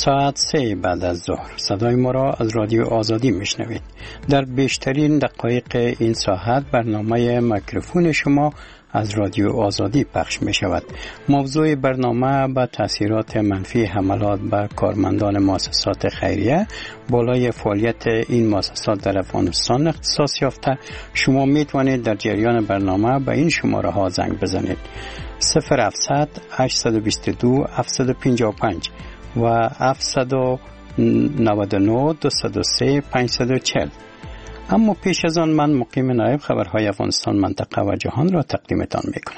ساعت 3 بعد از ظهر صدای ما را از رادیو آزادی میشنوید. در بیشترین دقایق این ساعت برنامه میکروفون شما از رادیو آزادی پخش می شود. موضوع برنامه با تاثیرات منفی حملات بر کارمندان مؤسسات خیریه بالای فعالیت این مؤسسات در افغانستان اختصاص یافته. شما می توانید در جریان برنامه به این شماره ها زنگ بزنید: 0700 822 755 و 799 203 540. اما پیش از آن من مقیم نایب خبرهای افغانستان منطقه و جهان را تقدیمتان میکنم.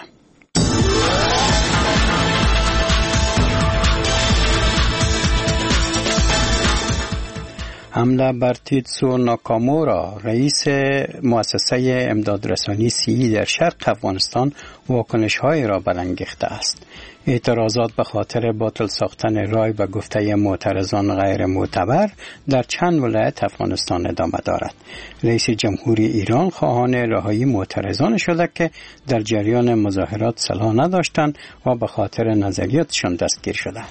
حمله بر تیتسو ناکامورا رئیس مؤسسه امدادرسانی سی در شرق افغانستان واکنش‌های را برانگیخته است. اعتراضات به خاطر باطل ساختن رای به گفته معترضان غیر معتبر در چند ولایت افغانستان ادامه دارد. رئیس جمهوری ایران خواهان رهایی معترضان شده که در جریان مظاهرات صلاح نداشتند و به خاطر نظریاتشان دستگیر شدند.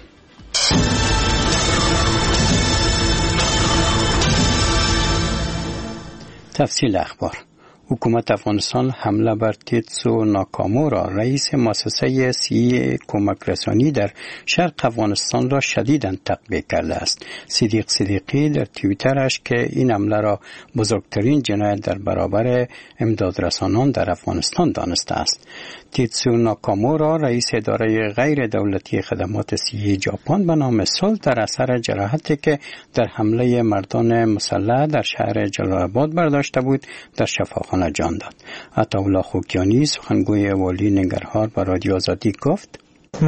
تفصیل اخبار: حکومت افغانستان حمله بر تیتسو ناکامورا رئیس مؤسسه سی کمک رسانی در شرق افغانستان را شدیداً تقبیح کرده است. صدیق صدیقی در توییترش که این حمله را بزرگترین جنایت در برابر امدادرسانان در افغانستان دانسته است. تیتسو ناکامورا رئیس اداره غیر دولتی خدمات صحی ژاپن به نام سول در اثر جراحتی که در حمله مردان مسلح در شهر جلال آباد برداشته بود در شفاخانه جان داد. عطاالله خوکیانی سخنگوی والی ننگرهار به رادیو آزادی گفت: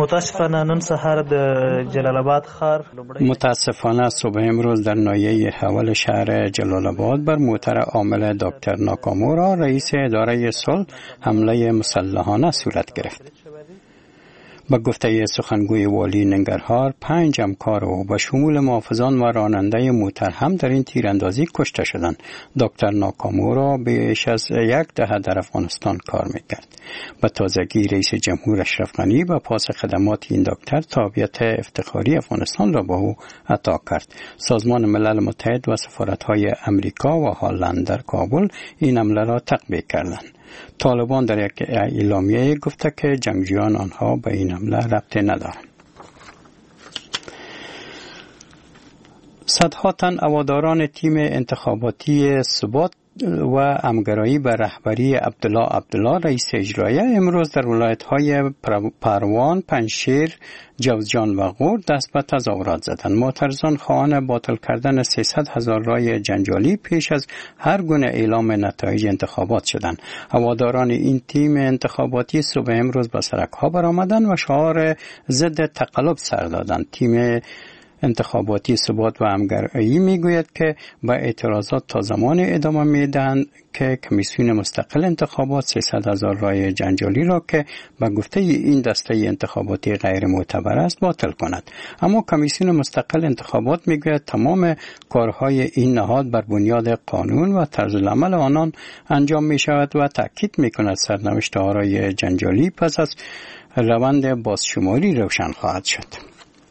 متاسفانه صبح امروز در ناحیه حول شهر جلال آباد بر موتر عامل دکتر ناکامورا رئیس اداره سول حمله مسلحانه صورت گرفت. با گفته سخنگوی والی ننگرهار 5 همکار او به شمول محافظان و راننده موتر هم در این تیراندازی کشته شدند. دکتر ناکامورا بیش از 1 دهه در افغانستان کار میکرد. به تازگی رئیس جمهور اشرف غنی به پاس خدمات این دکتر تابعیت افتخاری افغانستان را به او عطا کرد. سازمان ملل متحد و سفارت‌های امریکا و هلند در کابل این حمله را تقبیح کردند. طالبان در یک اعلامیه گفته که جنگجویان آنها به این حمله ربطی ندارند. صدها تن هواداران تیم انتخاباتی ثبات و همگرایی به رهبری عبدالله رئیس اجرایی امروز در ولایت‌های پروان، پنجشیر، جوزجان و غور دست به تظاهرات زدند. معترضان خواهان باطل کردن 300,000 رای جنجالی پیش از هر گونه اعلام نتایج انتخابات شدند. هواداران این تیم انتخاباتی صبح امروز به سرک‌ها برآمدند و شعار ضد تقلب سر دادند. تیم انتخاباتی ثبات و همگرایی میگوید که با اعتراضات تا زمان ادامه میدهند که کمیسیون مستقل انتخابات 300,000 رای جنجالی را که به گفته این دسته انتخاباتی غیر معتبر است باطل کند. اما کمیسیون مستقل انتخابات میگوید تمام کارهای این نهاد بر بنیاد قانون و طرز العمل آنان انجام می شود و تاکید میکند سرنوشت آرای جنجالی پس از روند بازشماری روشن خواهد شد.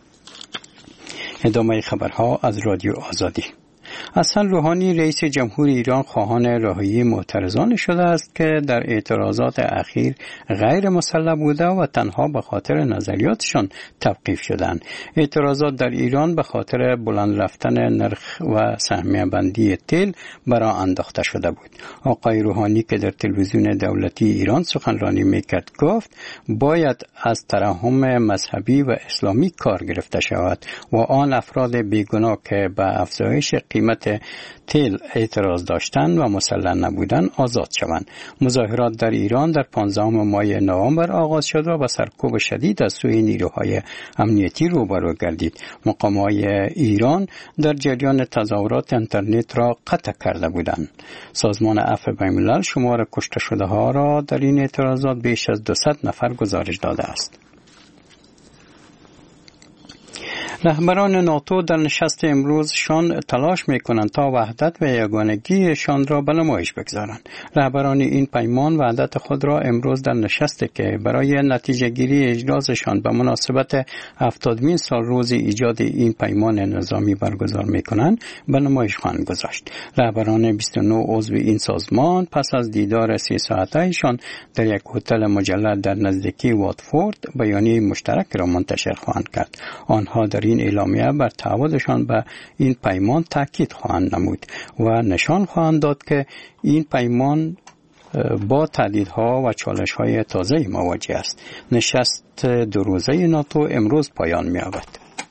ادامه خبرها از رادیو آزادی. حسن روحانی رئیس جمهور ایران خواهان رهایی معترضان شده است که در اعتراضات اخیر غیر مسلح بوده و تنها به خاطر نظریاتشان توقیف شدند. اعتراضات در ایران به خاطر بلند رفتن نرخ و سهمیه بندی تیل برآ انداخته شده بود. آقای روحانی که در تلویزیون دولتی ایران سخنرانی میکرد گفت باید از ترحم مذهبی و اسلامی کار گرفته شود و آن افراد بیگناه که به افزایش قیمت تیل اعتراض داشتند و مسلح نبودند آزاد شوند. مظاهرات در ایران در 15 ماه نوامبر آغاز شد و با سرکوب شدید از سوی نیروهای امنیتی روبرو گردید. مقام‌های ایران در جریان تظاهرات اینترنت را قطع کرده بودند. سازمان عفو بین‌الملل شمار کشته شده‌ها را در این اعتراضات بیش از 200 نفر گزارش داده است. رهبران ناتو در نشست امروزشان تلاش میکنند تا وحدت و یگانگیشان را به نمایش بگذارند. رهبران این پیمان وحدت خود را امروز در نشستی که برای نتیجه گیری اجلاسشان به مناسبت 70مین سال روز ایجاد این پیمان نظامی برگزار میکنند به نمایش خواهند گذاشت. رهبران 29 عضو این سازمان پس از دیدار 3 ساعته‌شان در یک هتل مجلل در نزدیکی واتفورد بیانیه مشترک را منتشر خواهند کرد. آنها در این اعلامیه بر تعهدشان به این پیمان تاکید خواهند نمود و نشان خواهند داد که این پیمان با تهدیدها و چالش‌های تازه‌ای مواجه است. نشست 2 روزه ناتو امروز پایان می‌یابد.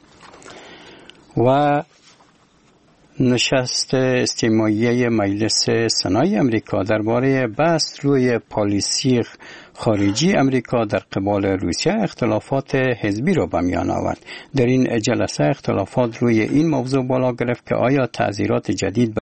و نشست استماعی مجلس سنای امریکا درباره بحث روی پالیسی خارجی امریکا در قبال روسیه اختلافات حزبی را به میان آورد. در این جلسه اختلافات روی این موضوع بالا گرفت که آیا تعزیرات جدید